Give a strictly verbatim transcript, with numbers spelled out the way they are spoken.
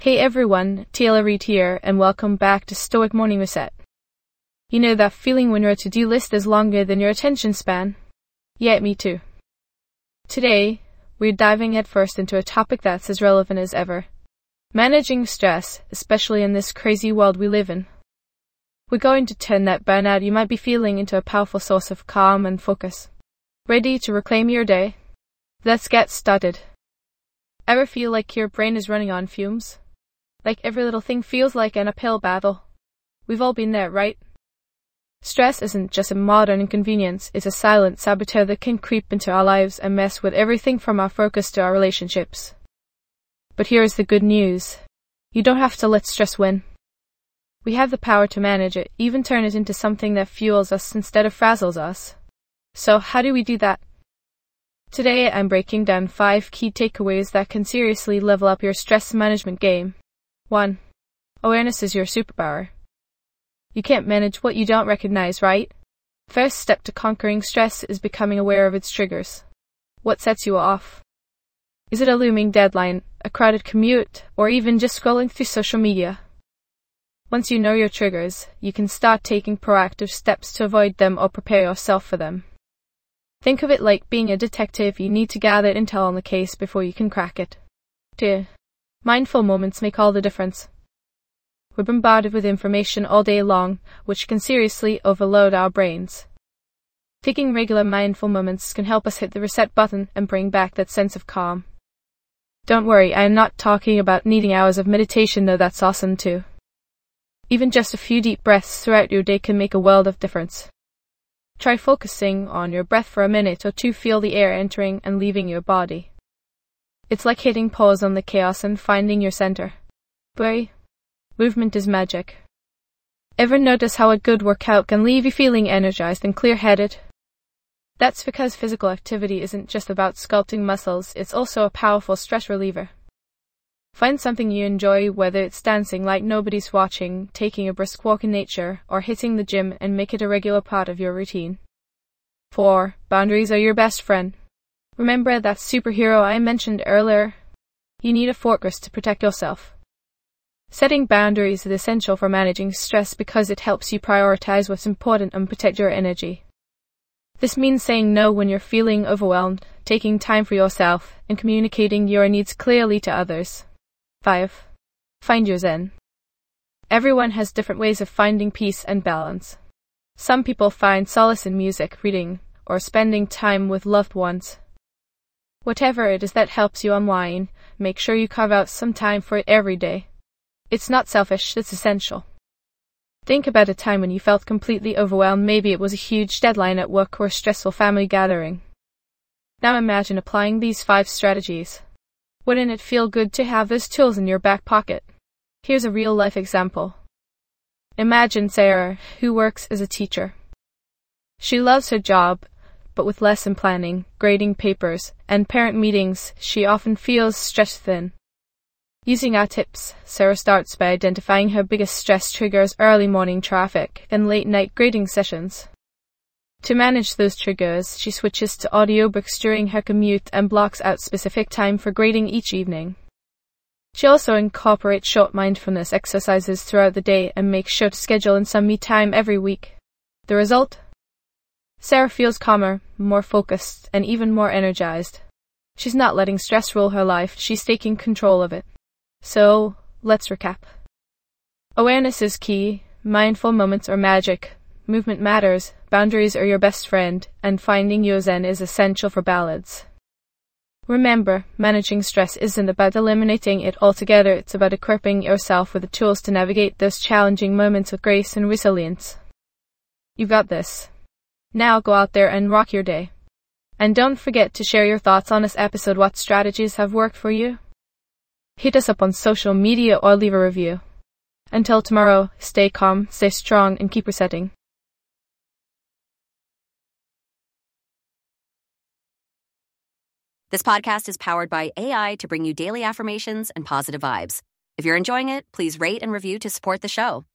Hey everyone, Taylor Reid here, and welcome back to Stoic Morning Reset. You know that feeling when your to-do list is longer than your attention span? Yeah, me too. Today, we're diving headfirst into a topic that's as relevant as ever. Managing stress, especially in this crazy world we live in. We're going to turn that burnout you might be feeling into a powerful source of calm and focus. Ready to reclaim your day? Let's get started. Ever feel like your brain is running on fumes? Like every little thing feels like an uphill battle? We've all been there, right? Stress isn't just a modern inconvenience, it's a silent saboteur that can creep into our lives and mess with everything from our focus to our relationships. But here's the good news. You don't have to let stress win. We have the power to manage it, even turn it into something that fuels us instead of frazzles us. So how do we do that? Today I'm breaking down five key takeaways that can seriously level up your stress management game. one. Awareness is your superpower. You can't manage what you don't recognize, right? First step to conquering stress is becoming aware of its triggers. What sets you off? Is it a looming deadline, a crowded commute, or even just scrolling through social media? Once you know your triggers, you can start taking proactive steps to avoid them or prepare yourself for them. Think of it like being a detective. You need to gather intel on the case before you can crack it. two. Mindful moments make all the difference. We're bombarded with information all day long, which can seriously overload our brains. Taking regular mindful moments can help us hit the reset button and bring back that sense of calm. Don't worry, I am not talking about needing hours of meditation, though that's awesome too. Even just a few deep breaths throughout your day can make a world of difference. Try focusing on your breath for a minute or two. Feel the air entering and leaving your body. It's like hitting pause on the chaos and finding your center. Boy, movement is magic. Ever notice how a good workout can leave you feeling energized and clear-headed? That's because physical activity isn't just about sculpting muscles, it's also a powerful stress reliever. Find something you enjoy, whether it's dancing like nobody's watching, taking a brisk walk in nature, or hitting the gym, and make it a regular part of your routine. four. Boundaries are your best friend. Remember that superhero I mentioned earlier? You need a fortress to protect yourself. Setting boundaries is essential for managing stress because it helps you prioritize what's important and protect your energy. This means saying no when you're feeling overwhelmed, taking time for yourself, and communicating your needs clearly to others. five. Find your zen. Everyone has different ways of finding peace and balance. Some people find solace in music, reading, or spending time with loved ones. Whatever it is that helps you unwind, make sure you carve out some time for it every day. It's not selfish, it's essential. Think about a time when you felt completely overwhelmed. Maybe it was a huge deadline at work or a stressful family gathering. Now imagine applying these five strategies. Wouldn't it feel good to have those tools in your back pocket? Here's a real-life example. Imagine Sarah, who works as a teacher. She loves her job, but with lesson planning, grading papers, and parent meetings, she often feels stretched thin. Using our tips, Sarah starts by identifying her biggest stress triggers: early morning traffic and late-night grading sessions. To manage those triggers, she switches to audiobooks during her commute and blocks out specific time for grading each evening. She also incorporates short mindfulness exercises throughout the day and makes sure to schedule in some me time every week. The result? Sarah feels calmer, more focused, and even more energized. She's not letting stress rule her life, she's taking control of it. So, let's recap. Awareness is key, mindful moments are magic, movement matters, boundaries are your best friend, and finding your zen is essential for balance. Remember, managing stress isn't about eliminating it altogether, it's about equipping yourself with the tools to navigate those challenging moments with grace and resilience. You got this. Now go out there and rock your day. And don't forget to share your thoughts on this episode. What strategies have worked for you? Hit us up on social media or leave a review. Until tomorrow, stay calm, stay strong, and keep resetting. This podcast is powered by A I to bring you daily affirmations and positive vibes. If you're enjoying it, please rate and review to support the show.